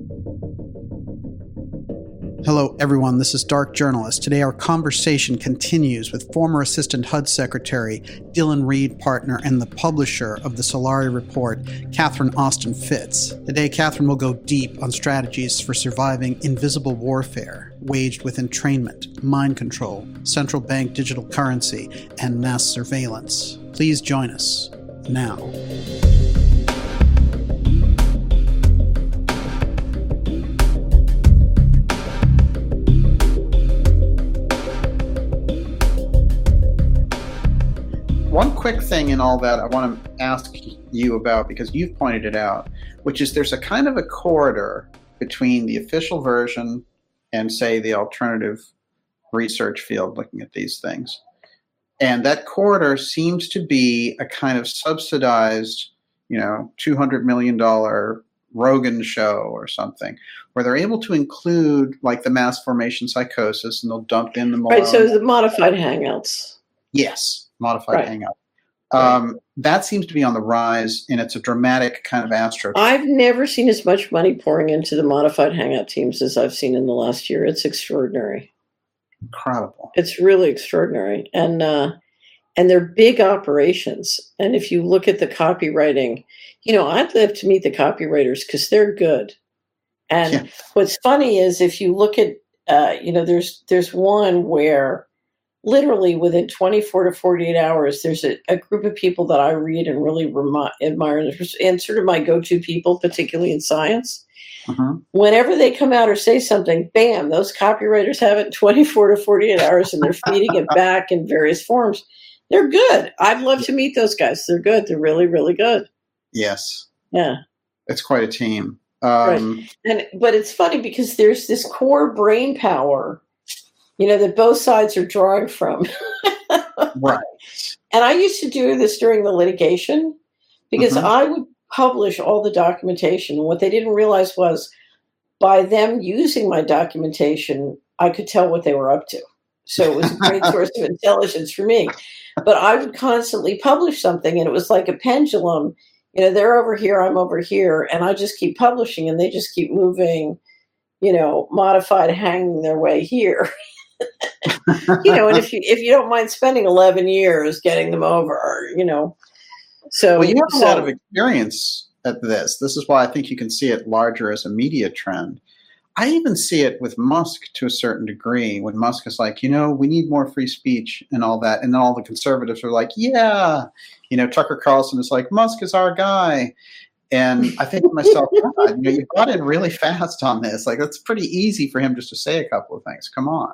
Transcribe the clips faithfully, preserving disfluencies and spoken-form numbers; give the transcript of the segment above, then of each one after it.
Hello, everyone. This is Dark Journalist. Today, our conversation continues with former Assistant H U D Secretary, Dylan Reed partner, and the publisher of the Solari Report, Catherine Austin Fitts. Today, Catherine will go deep on strategies for surviving invisible warfare waged with entrainment, mind control, central bank digital currency, and mass surveillance. Please join us now. One quick thing in all that I want to ask you about, because you've pointed it out, which is there's a kind of a corridor between the official version and, say, the alternative research field looking at these things. And that corridor seems to be a kind of subsidized, you know, two hundred million dollars Rogan show or something, where they're able to include, like, the mass formation psychosis, and they'll dump in the Malone. Right, so the modified hangouts. Yes. Modified right. hangout. Um, right. That seems to be on the rise, and it's a dramatic kind of astro. I've never seen as much money pouring into the modified hangout teams as I've seen in the last year. It's extraordinary. Incredible. It's really extraordinary. And uh, and they're big operations. And if you look at the copywriting, you know, I'd love to meet the copywriters because they're good. And yeah. What's funny is if you look at, uh, you know, there's there's one where literally within twenty-four to forty-eight hours, there's a, a group of people that I read and really remi- admire, and sort of my go-to people, particularly in science. Uh-huh. Whenever they come out or say something, bam, those copywriters have it in twenty-four to forty-eight hours, and they're feeding it back in various forms. They're good. I'd love to meet those guys. They're good. They're really, really good. Yes. Yeah. It's quite a team. Um, right. And but it's funny because there's this core brain power, you know, that both sides are drawing from. Right. And I used to do this during the litigation because mm-hmm. I would publish all the documentation. And what they didn't realize was by them using my documentation, I could tell what they were up to. So it was a great source of intelligence for me. But I would constantly publish something, and it was like a pendulum. You know, they're over here, I'm over here, and I just keep publishing, and they just keep moving, you know, modified, hanging their way here. You know, and if you if you don't mind spending eleven years getting them over, you know, so well, you have a so, lot of experience at this. This is why I think you can see it larger as a media trend. I even see it with Musk to a certain degree, when Musk is like, you know, we need more free speech and all that, and then all the conservatives are like, yeah, you know, Tucker Carlson is like, Musk is our guy. And I think to myself, God, you know, you got in really fast on this. Like, it's pretty easy for him just to say a couple of things. Come on.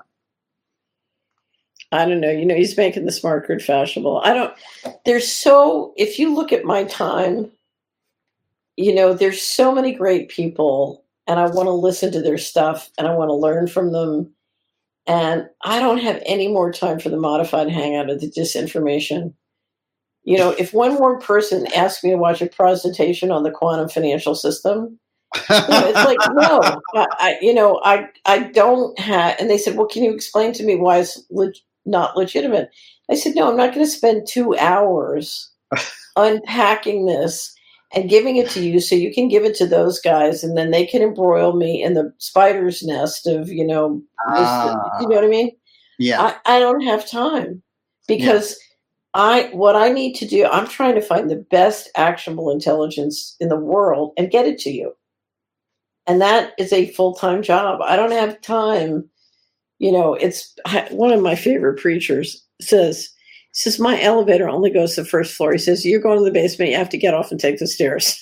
I don't know. You know, he's making the smart grid fashionable. I don't, there's so, if you look at my time, you know, there's so many great people, and I want to listen to their stuff, and I want to learn from them. And I don't have any more time for the modified hangout of the disinformation. You know, if one more person asked me to watch a presentation on the quantum financial system, you know, it's like, no, I, I, you know, I, I don't have, and they said, well, can you explain to me why it's leg- not legitimate? I said, no, I'm not going to spend two hours unpacking this and giving it to you so you can give it to those guys, and then they can embroil me in the spider's nest of, you know, uh, this, you know what I mean? Yeah. I, I don't have time because yeah. I, what I need to do, I'm trying to find the best actionable intelligence in the world and get it to you. And that is a full-time job. I don't have time. You know, it's one of my favorite preachers says, he says, my elevator only goes to the first floor. He says, you're going to the basement. You have to get off and take the stairs.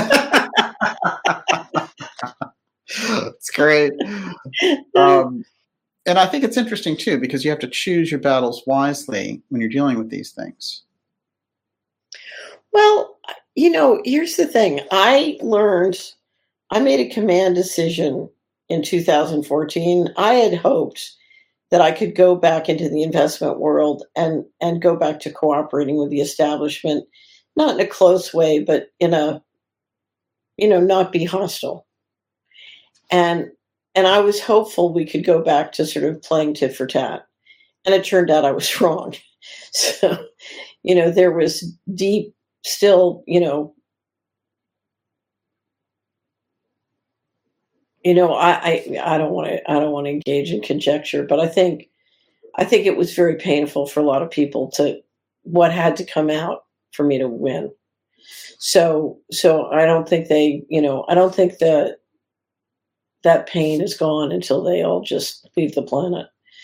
It's great. Um, and I think it's interesting, too, because you have to choose your battles wisely when you're dealing with these things. Well, you know, here's the thing. I learned, I made a command decision in two thousand fourteen. I had hoped that I could go back into the investment world and, and go back to cooperating with the establishment, not in a close way, but in a, you know, not be hostile. And, and I was hopeful we could go back to sort of playing tit for tat. And it turned out I was wrong. So, you know, there was deep, still, you know, you know, I, I, I don't want to, I don't want to engage in conjecture, but I think, I think it was very painful for a lot of people to, what had to come out for me to win. So, so I don't think they, you know, I don't think that that pain is gone until they all just leave the planet.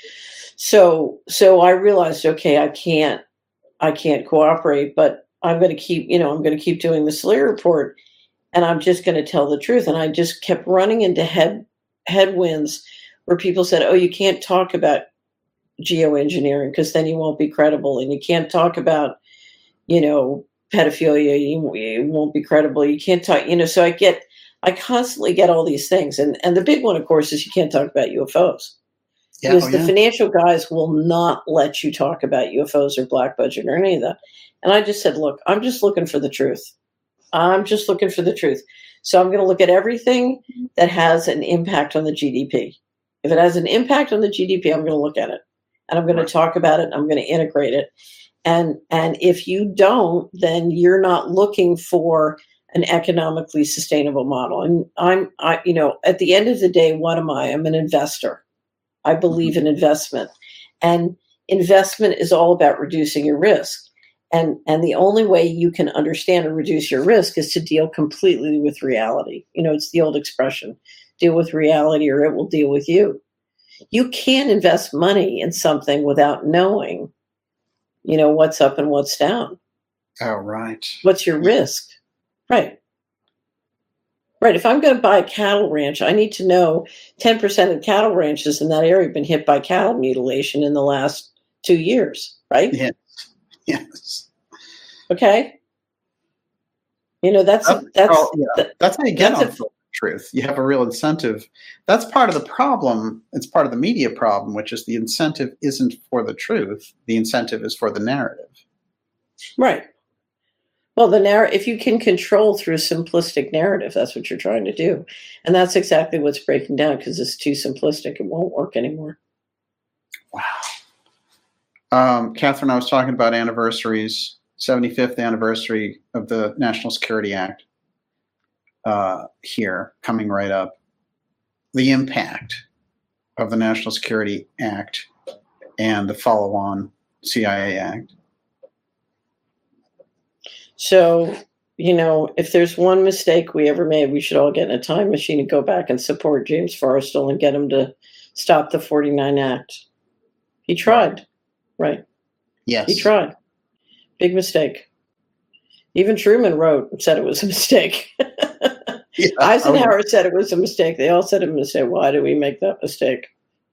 So, so I realized, okay, I can't, I can't cooperate, but I'm going to keep, you know, I'm going to keep doing the Salieri report, and I'm just going to tell the truth. And I just kept running into head headwinds where people said, "Oh, you can't talk about geoengineering because then you won't be credible, and you can't talk about, you know, pedophilia, you, you won't be credible. You can't talk, you know." So I get, I constantly get all these things, and and the big one, of course, is you can't talk about U F Os. Yeah, because oh, yeah. the financial guys will not let you talk about U F Os or black budget or any of that. And I just said, look, I'm just looking for the truth. I'm just looking for the truth. So I'm going to look at everything that has an impact on the G D P. If it has an impact on the G D P, I'm going to look at it. And I'm going right. to talk about it. I'm going to integrate it. And, and if you don't, then you're not looking for an economically sustainable model. And I'm, I, you know, at the end of the day, what am I? I'm an investor. I believe in investment, and investment is all about reducing your risk. And, and the only way you can understand and reduce your risk is to deal completely with reality. You know, it's the old expression, deal with reality or it will deal with you. You can't invest money in something without knowing, you know, what's up and what's down. Oh, right. What's your risk? Right. Right. If I'm going to buy a cattle ranch, I need to know ten percent of cattle ranches in that area have been hit by cattle mutilation in the last two years. Right? Yes. Yes. Okay. You know, that's, that's, that's, oh, yeah. that, that's how you get on a, the truth. You have a real incentive. That's part of the problem. It's part of the media problem, which is the incentive isn't for the truth. The incentive is for the narrative. Right. Well, the narr- if you can control through a simplistic narrative, that's what you're trying to do. And that's exactly what's breaking down, because it's too simplistic. It won't work anymore. Wow. Um, Catherine, I was talking about anniversaries, seventy-fifth anniversary of the National Security Act uh, here, coming right up. The impact of the National Security Act and the follow-on C I A Act. So, you know, if there's one mistake we ever made, we should all get in a time machine and go back and support James Forrestal and get him to stop the forty-nine Act. He tried, right? Yes. He tried. Big mistake. Even Truman wrote and said it was a mistake. Yeah, Eisenhower okay. said it was a mistake. They all said it was a mistake. Why did we make that mistake?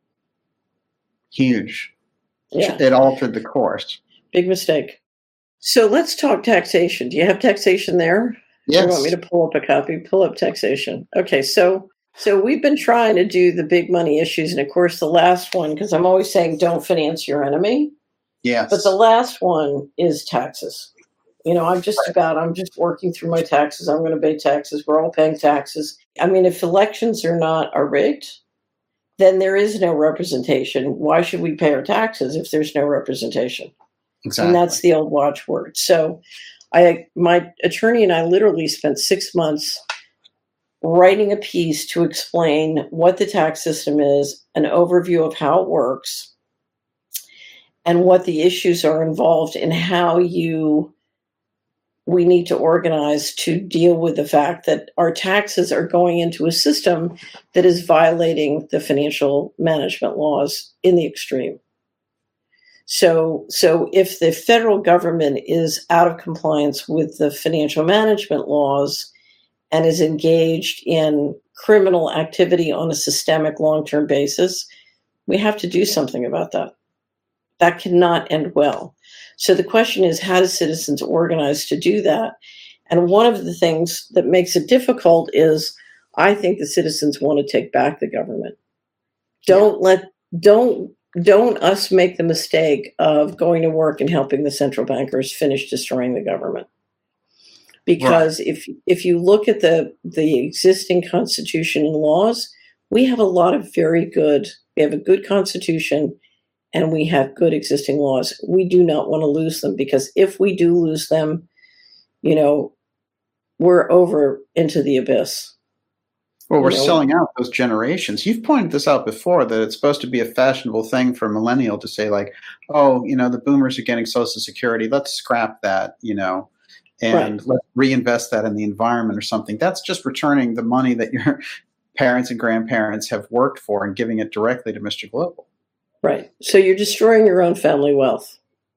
Huge. Yeah. It altered the course. Big mistake. So let's talk taxation. Do you have taxation there? Yes. You want me to pull up a copy? Pull up taxation. Okay, so so we've been trying to do the big money issues, and of course the last one, because I'm always saying don't finance your enemy. Yes. But the last one is taxes. You know, I'm just right. about, I'm just working through my taxes. I'm going to pay taxes. We're all paying taxes. I mean, if elections are not are rigged, then there is no representation. Why should we pay our taxes if there's no representation? Exactly. And that's the old watchword. So I, my attorney and I literally spent six months writing a piece to explain what the tax system is, an overview of how it works, and what the issues are involved in how you, we need to organize to deal with the fact that our taxes are going into a system that is violating the financial management laws in the extreme. So, so if the federal government is out of compliance with the financial management laws and is engaged in criminal activity on a systemic long-term basis, we have to do something about that. That cannot end well. So the question is, how do citizens organize to do that? And one of the things that makes it difficult is I think the citizens want to take back the government. Don't let, don't, Don't us make the mistake of going to work and helping the central bankers finish destroying the government. Because right. if if you look at the, the existing constitution and laws, we have a lot of very good, we have a good constitution and we have good existing laws. We do not want to lose them, because if we do lose them, you know, we're over into the abyss. Well, we're You know, selling out those generations. You've pointed this out before that it's supposed to be a fashionable thing for a millennial to say, like, oh, you know, the boomers are getting Social Security. Let's scrap that, you know, and right, let's reinvest that in the environment or something. That's just returning the money that your parents and grandparents have worked for and giving it directly to Mister Global. right. So you're destroying your own family wealth.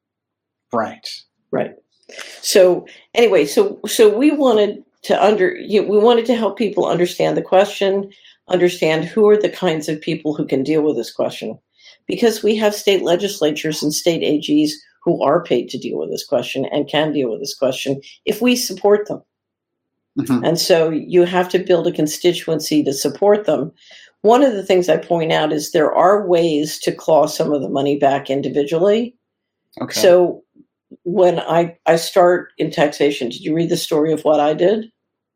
Right. Right. So anyway, so so we wanted to under you know, we wanted to help people understand the question, understand who are the kinds of people who can deal with this question, because we have state legislatures and state A Gs who are paid to deal with this question and can deal with this question if we support them. Mm-hmm. And so you have to build a constituency to support them. One of the things I point out is there are ways to claw some of the money back individually. Okay. So when I, I start in taxation, did you read the story of what I did?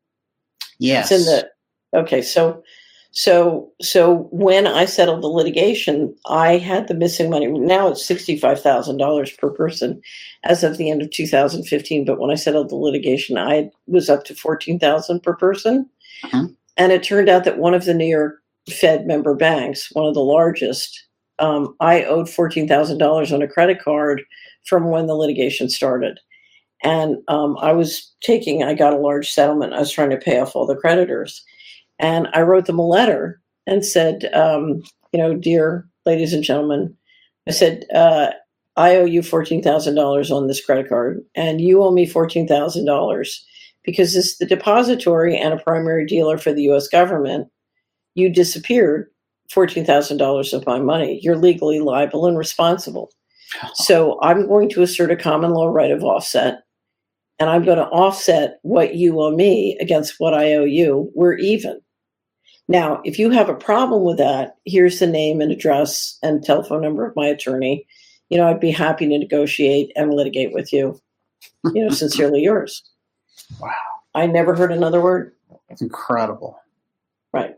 Yes. It's in the, okay, so so so when I settled the litigation, I had the missing money. Now it's sixty-five thousand dollars per person as of the end of two thousand fifteen. But when I settled the litigation, I was up to fourteen thousand dollars per person. Mm-hmm. And it turned out that one of the New York Fed member banks, one of the largest, um, I owed fourteen thousand dollars on a credit card from when the litigation started. And um, I was taking, I got a large settlement. I was trying to pay off all the creditors. And I wrote them a letter and said, um, you know, dear ladies and gentlemen, I said, uh, I owe you fourteen thousand dollars on this credit card, and you owe me fourteen thousand dollars because this is the depository and a primary dealer for the U S government. You disappeared fourteen thousand dollars of my money. You're legally liable and responsible. So I'm going to assert a common law right of offset, and I'm going to offset what you owe me against what I owe you. We're even. Now, if you have a problem with that, here's the name and address and telephone number of my attorney. You know, I'd be happy to negotiate and litigate with you. You know, sincerely yours. Wow. I never heard another word. That's incredible. Right.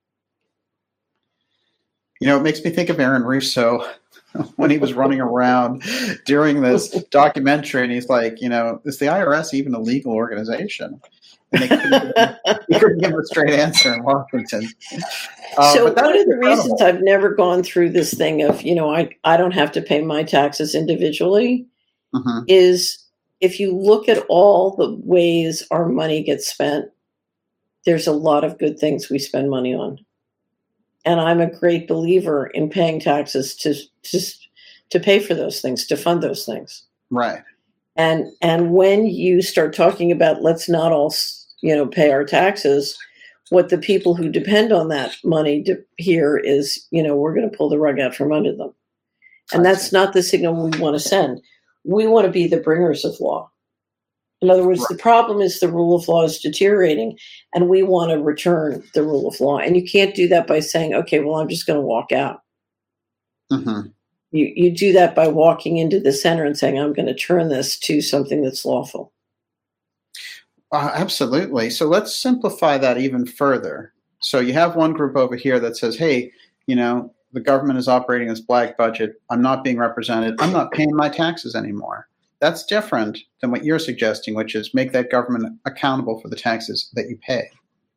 You know, it makes me think of Aaron Russo when he was running around during this documentary, and he's like, you know, is the I R S even a legal organization? And they couldn't, he couldn't give a straight answer in Washington. Uh, so one of the incredible. reasons I've never gone through this thing of, you know, I, I don't have to pay my taxes individually mm-hmm. is if you look at all the ways our money gets spent, there's a lot of good things we spend money on. And I'm a great believer in paying taxes to, to, to pay for those things, to fund those things. Right. And and when you start talking about let's not all, you know, pay our taxes, what the people who depend on that money to hear is, you know, we're going to pull the rug out from under them. And that's not the signal we want to send. We want to be the bringers of law. In other words, right. The problem is the rule of law is deteriorating, and we want to return the rule of law. And you can't do that by saying, okay, well, I'm just going to walk out. Mm-hmm. You you do that by walking into the center and saying, I'm going to turn this to something that's lawful. Uh, absolutely. So let's simplify that even further. So you have one group over here that says, hey, you know, the government is operating this black budget. I'm not being represented. I'm not paying my taxes anymore. That's different than what you're suggesting, which is make that government accountable for the taxes that you pay.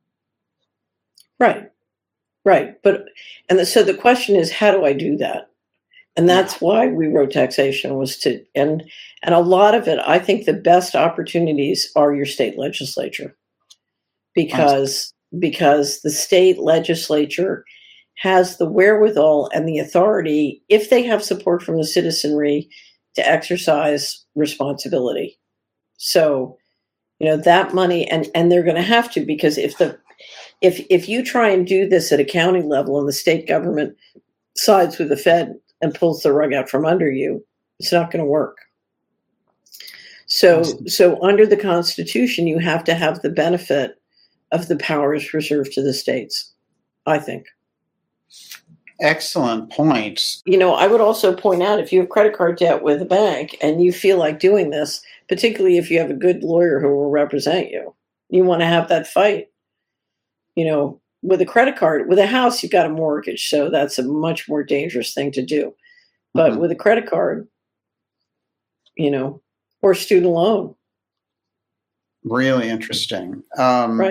Right. Right. But, and the, so the question is, how do I do that? And that's why we wrote taxation was to, and, and a lot of it, I think the best opportunities are your state legislature because, because the state legislature has the wherewithal and the authority, if they have support from the citizenry, to exercise responsibility. So, you know, that money, and, and they're going to have to, because if the, if, if you try and do this at a county level and the state government sides with the Fed and pulls the rug out from under you, it's not going to work. So, so under the Constitution, you have to have the benefit of the powers reserved to the states, I think. Excellent points. You know, I would also point out if you have credit card debt with a bank and you feel like doing this, particularly if you have a good lawyer who will represent you, you want to have that fight. You know, with a credit card, with a house, you've got a mortgage, so that's a much more dangerous thing to do. But mm-hmm. with a credit card, you know, or student loan. Really interesting. Um, right.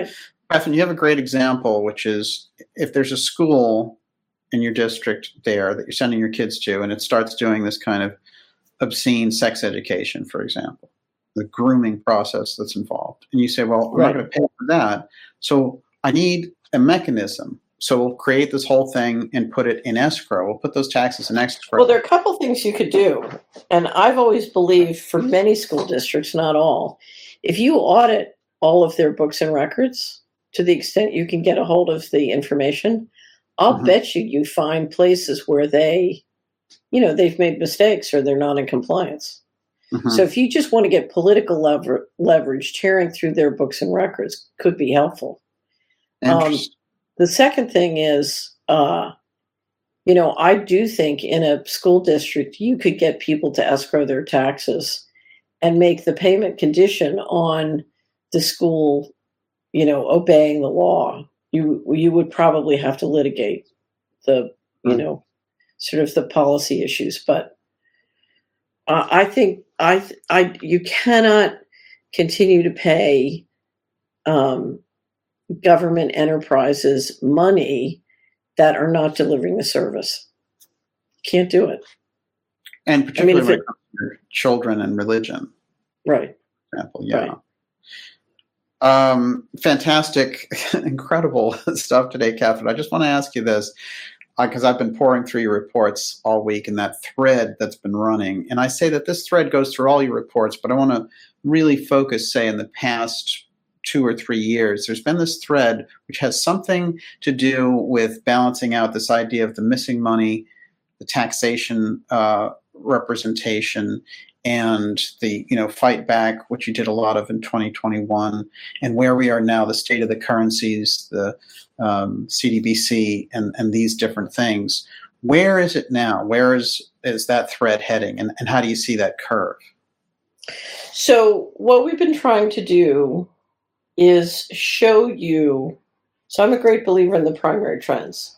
Catherine, you have a great example, which is if there's a school in your district there that you're sending your kids to, and it starts doing this kind of obscene sex education, for example, the grooming process that's involved, and you say, well, I'm Right. not going to pay for that, so I need a mechanism. So we'll create this whole thing and put it in escrow. We'll put those taxes in escrow. Well, there are a couple things you could do. And I've always believed for many school districts, not all, if you audit all of their books and records to the extent you can get a hold of the information, I'll Mhm. bet you you find places where they, you know, they've made mistakes or they're not in compliance. Mhm. So if you just want to get political lever- leverage, tearing through their books and records could be helpful. Um, Interesting. the second thing is, uh, you know, I do think in a school district, you could get people to escrow their taxes and make the payment condition on the school, you know, obeying the law. You you would probably have to litigate the, you Mm. know, sort of the policy issues, but uh, I think I I you cannot continue to pay um, government enterprises money that are not delivering the service. Can't do it. And I mean, particularly if when it it comes to your children and religion, right, for example. Yeah. right. Um, fantastic, incredible stuff today, Catherine. I just want to ask you this because I've been pouring through your reports all week and that thread that's been running. And I say that this thread goes through all your reports, but I want to really focus, say, in the past two or three years, there's been this thread which has something to do with balancing out this idea of the missing money, the taxation uh, representation, and the you know fight back, which you did a lot of in twenty twenty-one, and where we are now, the state of the currencies, the um, C D B C, and and these different things. Where is it now? Where is is that thread heading, and, and how do you see that curve? So what we've been trying to do is show you. So I'm a great believer in the primary trends.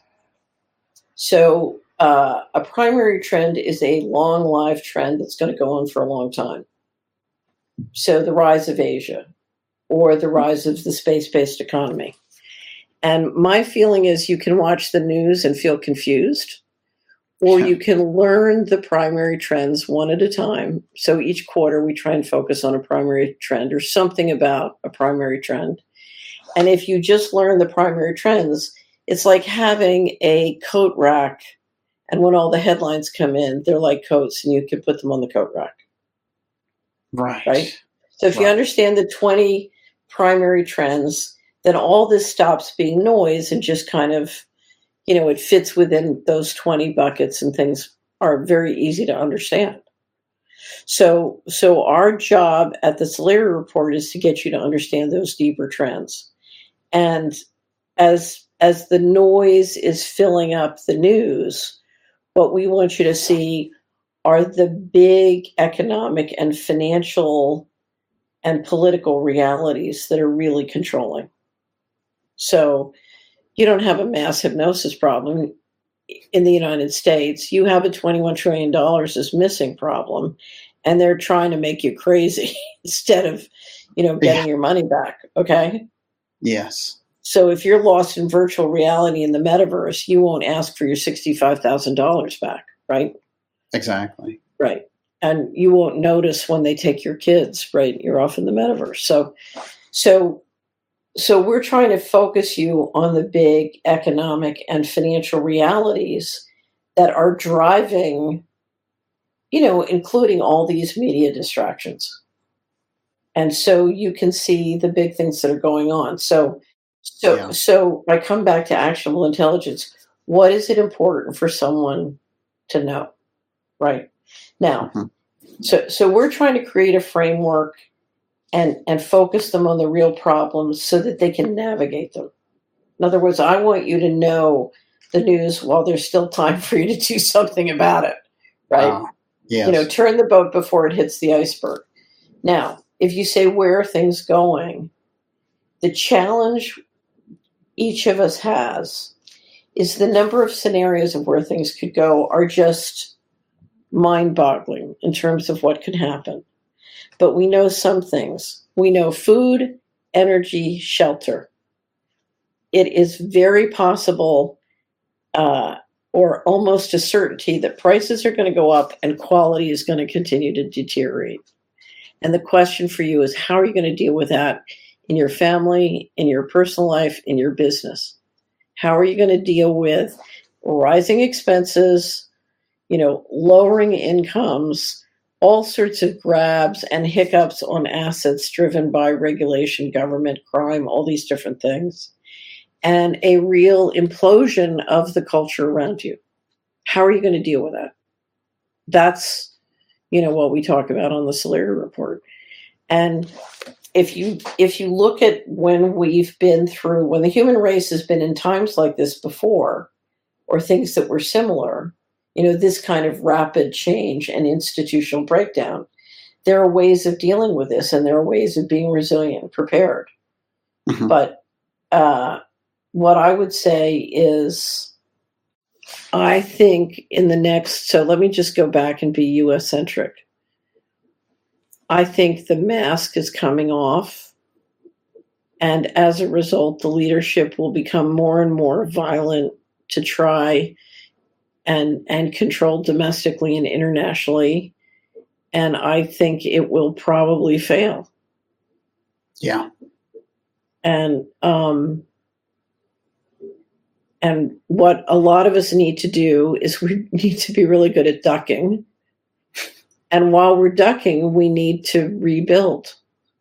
So uh, a primary trend is a long live trend that's going to go on for a long time. So the rise of Asia or the rise of the space-based economy. And my feeling is you can watch the news and feel confused, or Yeah. you can learn the primary trends one at a time. So each quarter we try and focus on a primary trend or something about a primary trend. And if you just learn the primary trends, it's like having a coat rack, and when all the headlines come in, they're like coats and you can put them on the coat rack, Right. right? So if you Right. understand the twenty primary trends, then all this stops being noise and just kind of, you know, it fits within those twenty buckets and things are very easy to understand. So, so our job at the Solari Report is to get you to understand those deeper trends. And as as the noise is filling up the news, what we want you to see are the big economic and financial and political realities that are really controlling. So you don't have a mass hypnosis problem in the United States. You have a twenty-one trillion dollars is missing problem, and they're trying to make you crazy instead of, you know, getting Yeah. your money back. Okay. Yes. So if you're lost in virtual reality in the metaverse, you won't ask for your sixty-five thousand dollars back, right? Exactly. Right. And you won't notice when they take your kids, right? You're off in the metaverse. So, so, so we're trying to focus you on the big economic and financial realities that are driving, you know, including all these media distractions. And so you can see the big things that are going on. So, so, Yeah. so I come back to actionable intelligence. What is it important for someone to know? Right now, Mhm. so so we're trying to create a framework and and focus them on the real problems so that they can navigate them. In other words, I want you to know the news while there's still time for you to do something about it. Right? Wow. Yes. You know, turn the boat before it hits the iceberg. Now, if you say, where are things going? The challenge each of us has is the number of scenarios of where things could go are just mind-boggling in terms of what could happen. But we know some things. We know food, energy, shelter. it is very possible, uh, or almost a certainty, that prices are going to go up and quality is going to continue to deteriorate. And the question for you is, how are you going to deal with that in your family, in your personal life, in your business? How are you going to deal with rising expenses, you know, lowering incomes, all sorts of grabs and hiccups on assets driven by regulation, government, crime, all these different things, and a real implosion of the culture around you? How are you going to deal with that? That's, you know, what we talk about on the Solari Report. And if you if you look at when we've been through, when the human race has been in times like this before, or things that were similar, you know, this kind of rapid change and institutional breakdown, there are ways of dealing with this, and there are ways of being resilient, prepared. Mm-hmm. But uh, what I would say is, I think in the next, so let me just go back and be U S centric. I think the mask is coming off, and as a result, the leadership will become more and more violent to try and and control domestically and internationally, and I think it will probably fail. Yeah. And um, and what a lot of us need to do is we need to be really good at ducking. And while we're ducking, we need to rebuild.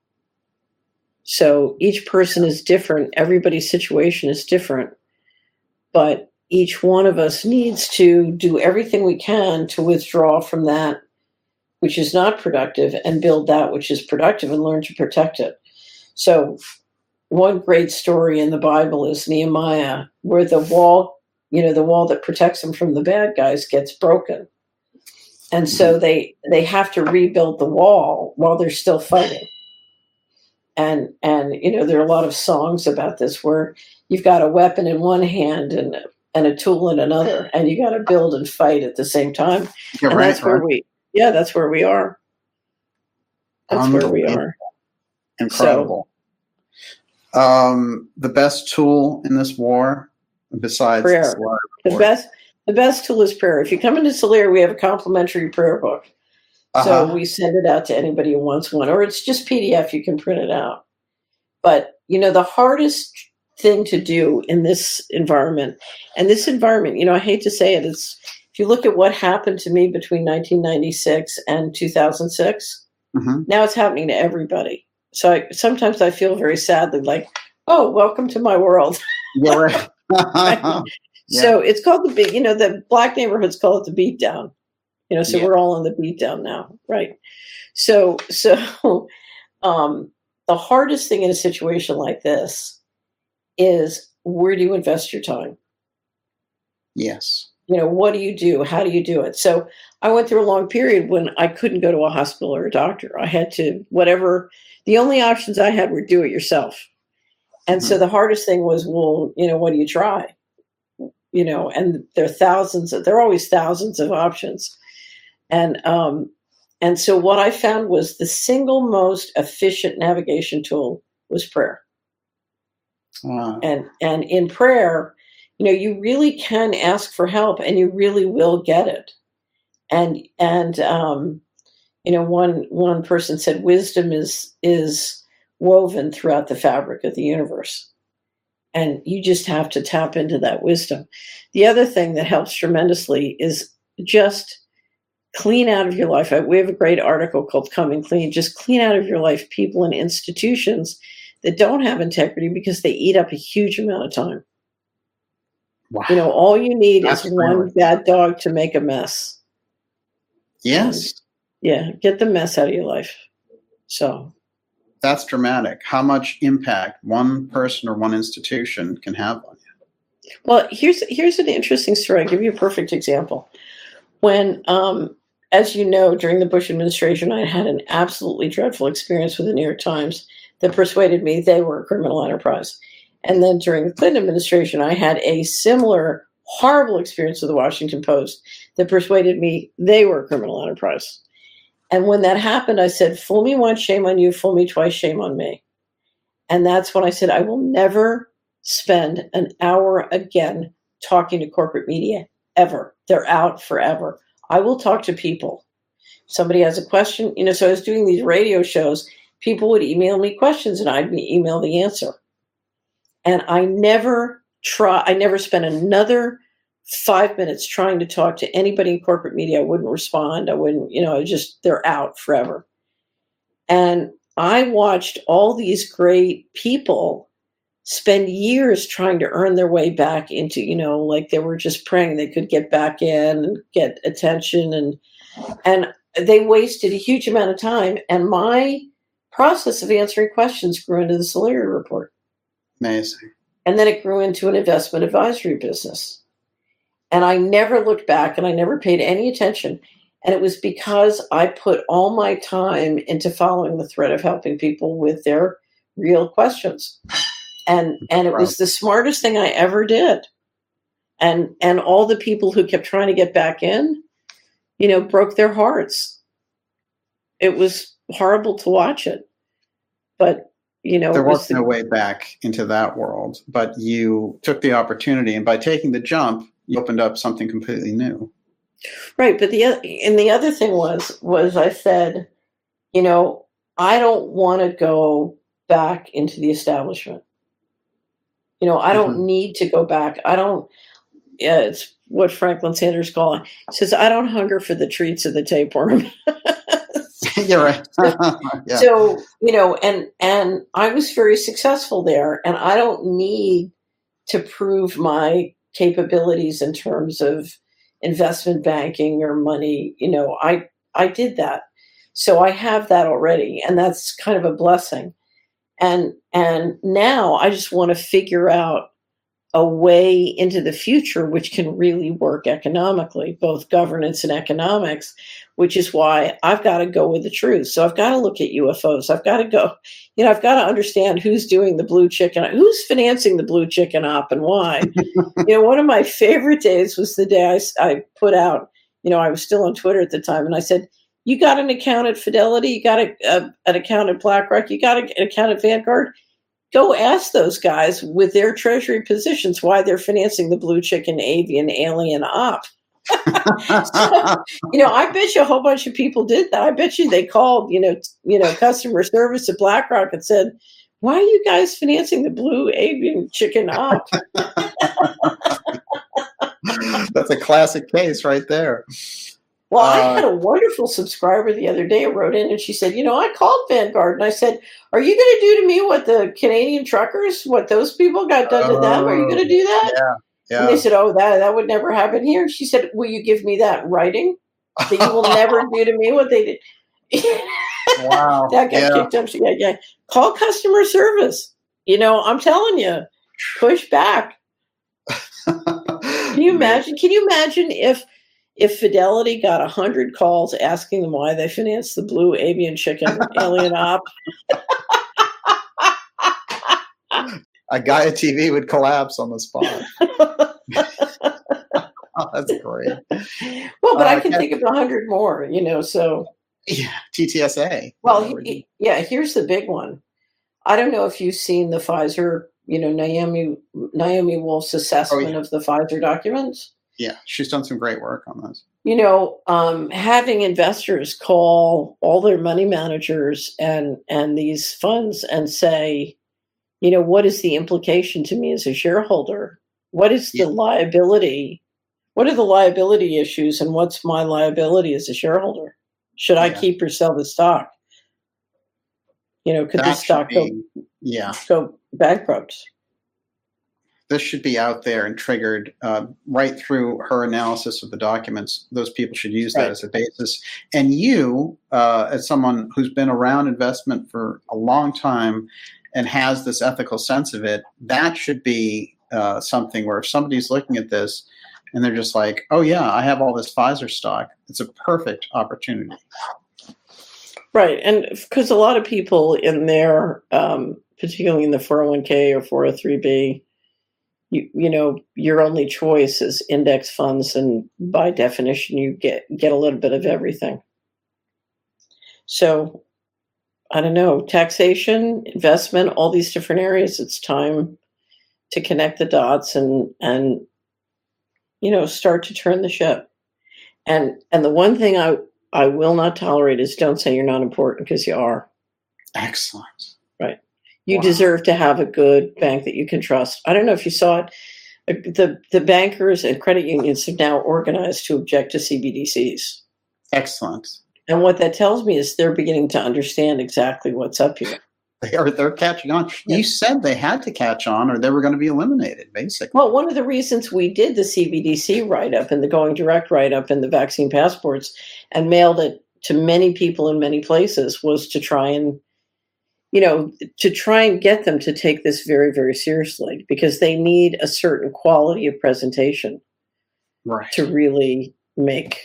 So each person is different. Everybody's situation is different. But each one of us needs to do everything we can to withdraw from that which is not productive and build that which is productive and learn to protect it. So one great story in the Bible is Nehemiah, where the wall, you know, the wall that protects them from the bad guys gets broken. And so they they have to rebuild the wall while they're still fighting. And, and you know, there are a lot of songs about this where you've got a weapon in one hand and, and a tool in another, and you got to build and fight at the same time. You're and right, that's where right. we, yeah, that's where we are. That's Um, where we are. Incredible. So, um, the best tool in this war, besides prayer. The, the best, the best tool is prayer. If you come into Solari, we have a complimentary prayer book. Uh-huh. So we send it out to anybody who wants one, or it's just P D F. You can print it out. But, you know, the hardest thing to do in this environment, and this environment, you know, I hate to say it, it's, if you look at what happened to me between nineteen ninety-six and two thousand six, mm-hmm. now it's happening to everybody. So I, sometimes I feel very sadly like, oh, welcome to my world. Yeah, right. Right? Yeah. So it's called the beat, you know, the black neighborhoods call it the beat down. You know, so yeah. We're all on the beat down now, right? So, so um, the hardest thing in a situation like this is, where do you invest your time? Yes. You know, what do you do? How do you do it? So I went through a long period when I couldn't go to a hospital or a doctor. I had to, whatever, the only options I had were do it yourself. And mm-hmm. so the hardest thing was, well, you know, what do you try? You know, and there are thousands, of, there are always thousands of options. And um, and so what I found was the single most efficient navigation tool was prayer. Wow. And and in prayer, you know, you really can ask for help, and you really will get it. And and um, you know, one one person said, wisdom is is woven throughout the fabric of the universe, and you just have to tap into that wisdom. The other thing that helps tremendously is just clean out of your life. We have a great article called Coming Clean. Just clean out of your life people and institutions that don't have integrity, because they eat up a huge amount of time. Wow. You know, all you need That's is one really bad dog to make a mess. Yes. And, yeah, get the mess out of your life. So that's dramatic. How much impact one person or one institution can have on you. Well, here's here's an interesting story. I'll give you a perfect example. When, um, as you know, during the Bush administration, I had an absolutely dreadful experience with the New York Times that persuaded me they were a criminal enterprise. And then during the Clinton administration, I had a similar horrible experience with the Washington Post that persuaded me they were a criminal enterprise. And when that happened, I said, fool me once, shame on you, fool me twice, shame on me. And that's when I said, I will never spend an hour again talking to corporate media ever. They're out forever. I will talk to people. Somebody has a question, you know, so I was doing these radio shows. People would email me questions and I'd email the answer. And I never try, I never spent another five minutes trying to talk to anybody in corporate media. I wouldn't respond. I wouldn't, you know, just, they're out forever. And I watched all these great people spend years trying to earn their way back into, you know, like they were just praying they could get back in and get attention. And, and they wasted a huge amount of time. And my process of answering questions grew into the Solari Report. Amazing. And then it grew into an investment advisory business. And I never looked back and I never paid any attention. And it was because I put all my time into following the thread of helping people with their real questions. And and it was the smartest thing I ever did. And and all the people who kept trying to get back in, you know, broke their hearts. It was horrible to watch it. But, you know, there was, was no way back into that world. But you took the opportunity, and by taking the jump, you opened up something completely new. Right. But the and the other thing was was I said, you know, I don't want to go back into the establishment. You know, I don't mm-hmm. need to go back. I don't, yeah, it's what Franklin Sanders calls it. He says, I don't hunger for the treats of the tapeworm. You're right. yeah. So, you know, and, and I was very successful there, and I don't need to prove my capabilities in terms of investment banking or money. You know, I, I did that. So I have that already, and that's kind of a blessing. And and now I just want to figure out a way into the future which can really work economically, both governance and economics, which is why I've got to go with the truth. So I've got to look at U F Os. I've got to go, you know, I've got to understand who's doing the blue chicken, who's financing the blue chicken op and why. You know, one of my favorite days was the day I, I put out, you know, I was still on Twitter at the time, and I said, you got an account at Fidelity, you got a, a, an account at BlackRock, you got a, an account at Vanguard. Go ask those guys with their treasury positions why they're financing the blue chicken, avian, alien op. So, you know, I bet you a whole bunch of people did that. I bet you they called, you know, t- you know, customer service at BlackRock and said, why are you guys financing the blue avian chicken op? That's a classic case right there. Well, I Uh, had a wonderful subscriber the other day who wrote in and she said, you know, I called Vanguard and I said, are you going to do to me what the Canadian truckers, what those people got done to them? Are you going to do that? Yeah, yeah. And they said, oh, that, that would never happen here. She said, will you give me that in writing? That you will never do to me what they did. Wow. That got Yeah. kicked up. Yeah, yeah. Call customer service. You know, I'm telling you, push back. Can you imagine? Can you imagine if if Fidelity got a hundred calls asking them why they financed the blue avian chicken alien op? A guy at T V would collapse on the spot. Oh, that's great. Well, but Uh, I can Ken- think of a hundred more. You know, so Yeah, T T S A. well, he- he- yeah. Here's the big one. I don't know if you've seen the Pfizer. You know, Naomi Naomi Wolf's assessment Oh, yeah. of the Pfizer documents. Yeah, she's done some great work on this. You know, um, having investors call all their money managers and and these funds and say, you know, what is the implication to me as a shareholder? What is the Yeah. liability? What are the liability issues, and what's my liability as a shareholder? Should I Yeah. keep or sell the stock? You know, could the That should stock go be- yeah, go bankrupt? this should be out there and triggered uh, right through her analysis of the documents. Those people should use that Right. as a basis. And you, uh, as someone who's been around investment for a long time and has this ethical sense of it, that should be uh, something where if somebody's looking at this and they're just like, oh, yeah, I have all this Pfizer stock, it's a perfect opportunity. Right. And because a lot of people in there, um, particularly in the four oh one k or four oh three b, you, you know, your only choice is index funds. And by definition, you get, get a little bit of everything. So I don't know, taxation, investment, all these different areas. It's time to connect the dots and and you know start to turn the ship. And and the one thing I I will not tolerate is don't say you're not important, because you are. Excellent. Right. You Wow. deserve to have a good bank that you can trust. I don't know if you saw it. The the bankers and credit unions have now organized to object to C B D Cs. Excellent. And what that tells me is they're beginning to understand exactly what's up here. They are they're catching on. Yeah. You said they had to catch on or they were going to be eliminated, basically. Well, one of the reasons we did the C B D C write-up and the Going Direct write-up and the vaccine passports and mailed it to many people in many places was to try and, you know, to try and get them to take this very, very seriously, because they need a certain quality of presentation Right. to really make,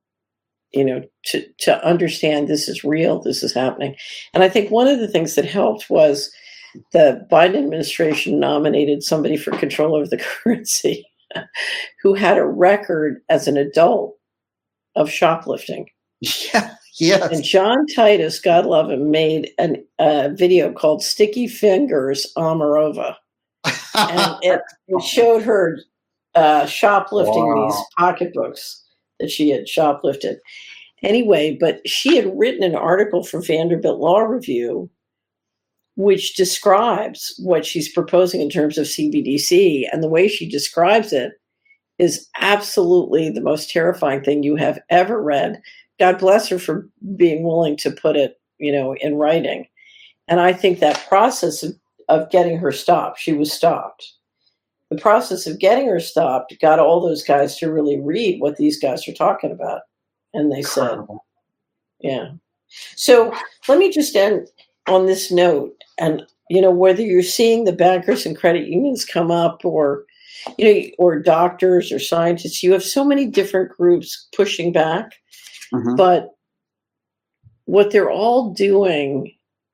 you know, to, to understand this is real, this is happening. And I think one of the things that helped was the Biden administration nominated somebody for control of the currency who had a record as an adult of shoplifting. Yeah. Yes. And John Titus, God love him, made a uh, video called Sticky Fingers Omarova. And it, it showed her uh, shoplifting Wow. these pocketbooks that she had shoplifted. Anyway, but she had written an article for Vanderbilt Law Review which describes what she's proposing in terms of C B D C. And the way she describes it is absolutely the most terrifying thing you have ever read. God bless her for being willing to put it, you know, in writing. And I think that process of, of getting her stopped, she was stopped. The process of getting her stopped got all those guys to really read what these guys are talking about. And they Incredible. said, yeah. So let me just end on this note. And, you know, whether you're seeing the bankers and credit unions come up or, you know, or doctors or scientists, you have so many different groups pushing back. Mhm. But what they're all doing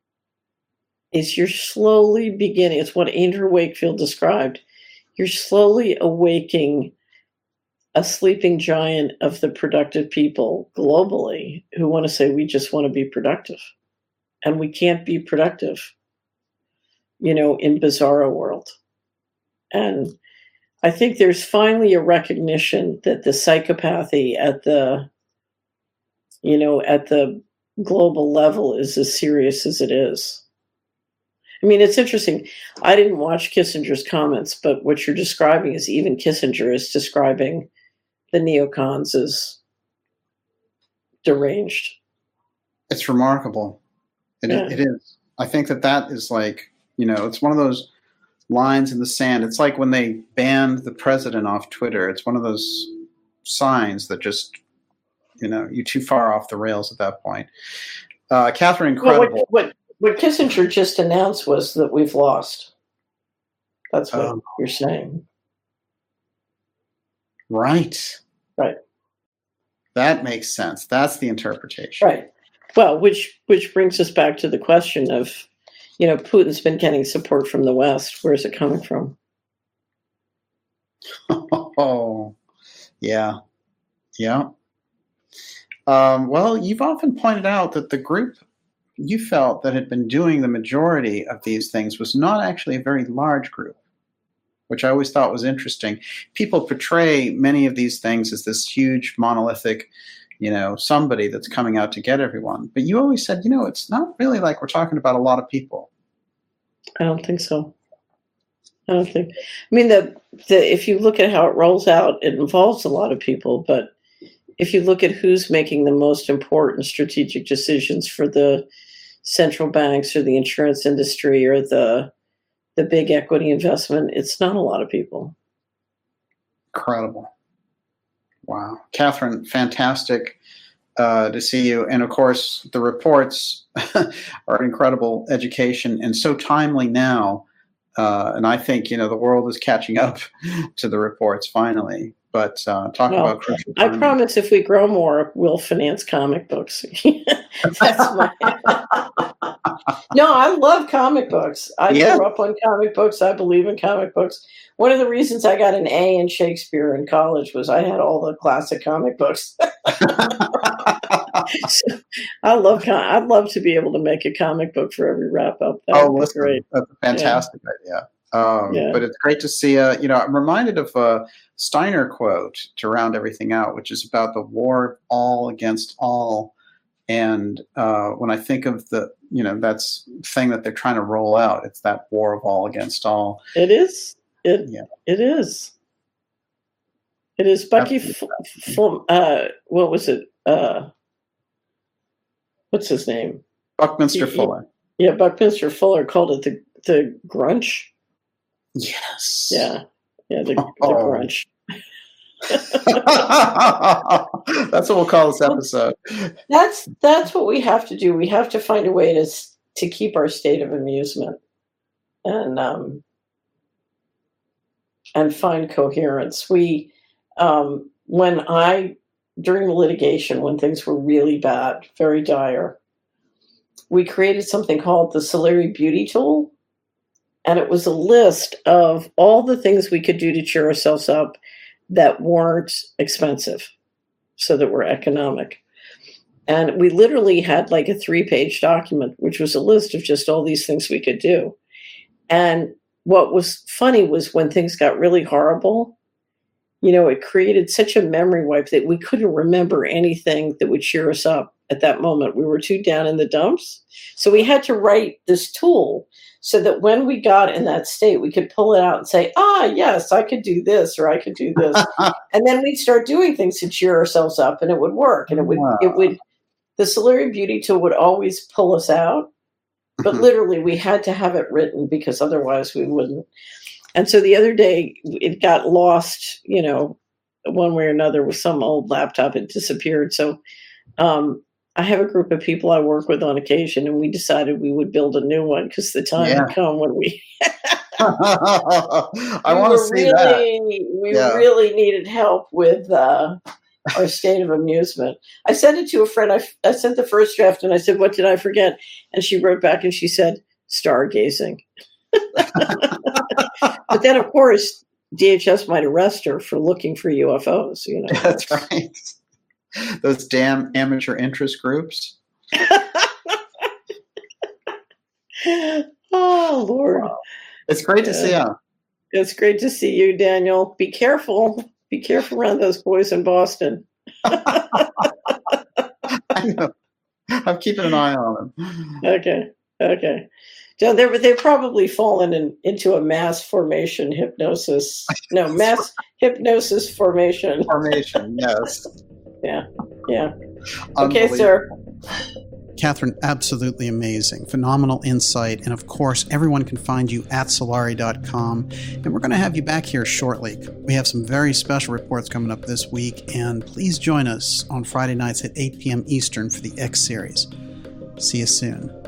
is you're slowly beginning, it's what Andrew Wakefield described, you're slowly awaking a sleeping giant of the productive people globally who want to say, we just want to be productive. And we can't be productive, you know, in bizarro world. And I think there's finally a recognition that the psychopathy at the, you know, at the global level is as serious as it is. I mean, it's interesting. I didn't watch Kissinger's comments, but what you're describing is even Kissinger is describing the neocons as deranged. It's remarkable. It, Yeah. it is. I think that that is like, you know, it's one of those lines in the sand. It's like when they banned the president off Twitter. It's one of those signs that just, you know, you're too far off the rails at that point. Uh, Catherine, Well, incredible. what, what, what Kissinger just announced was that we've lost. That's what Oh. you're saying. Right. Right. That makes sense. That's the interpretation. Right. Well, which which brings us back to the question of, you know, Putin's been getting support from the West. Where's it coming from? Oh, yeah. Yeah. Um, well, you've often pointed out that the group you felt that had been doing the majority of these things was not actually a very large group, which I always thought was interesting. People portray many of these things as this huge monolithic, you know, somebody that's coming out to get everyone. But you always said, you know, it's not really like we're talking about a lot of people. I don't think so. I don't think. I mean, the the if you look at how it rolls out, it involves a lot of people. But if you look at who's making the most important strategic decisions for the central banks or the insurance industry or the the big equity investment, it's not a lot of people. Incredible. Wow. Catherine, fantastic uh, to see you. And of course, the reports are an incredible education and so timely now. Uh, and I think, you know, the world is catching up to the reports finally. But uh, talk Well, about crucial I timing. promise if we grow more, we'll finance comic books. That's my. No, I love comic books. I Yeah. grew up on comic books. I believe in comic books. One of the reasons I got an A in Shakespeare in college was I had all the classic comic books. So I love. Com- I'd love to be able to make a comic book for every wrap up. That Oh, would be listen, great. that's a fantastic idea. Um, Yeah. But it's great to see. Uh, you know, I'm reminded of a Steiner quote to round everything out, which is about the war of all against all. And uh, when I think of the, you know, that's thing that they're trying to roll out, it's that war of all against all. It is. It Yeah. it is. It is. Bucky. F- F- uh, what was it? Uh, what's his name? Buckminster He- he- Fuller. Yeah, Buckminster Fuller called it the the grunch. Yes. Yeah, yeah, the, Oh. the grunch. That's what we'll call this episode. That's that's what we have to do. We have to find a way to s- to keep our state of amusement, and um, and find coherence. We um, when I during the litigation, when things were really bad, very dire, we created something called the Solari Beauty Tool, and it was a list of all the things we could do to cheer ourselves up that weren't expensive, so that were economic. And we literally had like a three-page document, which was a list of just all these things we could do. And what was funny was when things got really horrible, you know, it created such a memory wipe that we couldn't remember anything that would cheer us up at that moment. We were too down in the dumps. So we had to write this tool so that when we got in that state, we could pull it out and say, ah, yes, I could do this, or I could do this. And then we'd start doing things to cheer ourselves up, and it would work. And it would, Wow. it would, the Solari Beauty Tool would always pull us out. But literally, we had to have it written because otherwise we wouldn't. And so the other day, it got lost, you know, one way or another with some old laptop. It disappeared. So um, I have a group of people I work with on occasion, and we decided we would build a new one because the time Yeah. would come when we I we want to were see that. really, we Yeah. really needed help with uh, our state of amusement. I sent it to a friend. I, I sent the first draft, and I said, "What did I forget?" And she wrote back, and she said, "Stargazing." But then, of course, D H S might arrest her for looking for U F Os. You know, That's right. Those damn amateur interest groups. Oh Lord, Wow. It's great to Yeah. see you. It's great to see you, Daniel. Be careful. Be careful around those boys in Boston. I know. I'm keeping an eye on them. Okay. Okay. So they're they've probably fallen in, into a mass formation hypnosis. No, mass hypnosis formation. Formation, yes. Yeah. Yeah. Okay, sir. Catherine, absolutely amazing. Phenomenal insight. And of course, everyone can find you at Solari dot com. And we're going to have you back here shortly. We have some very special reports coming up this week. And please join us on Friday nights at eight p.m. Eastern for the X Series. See you soon.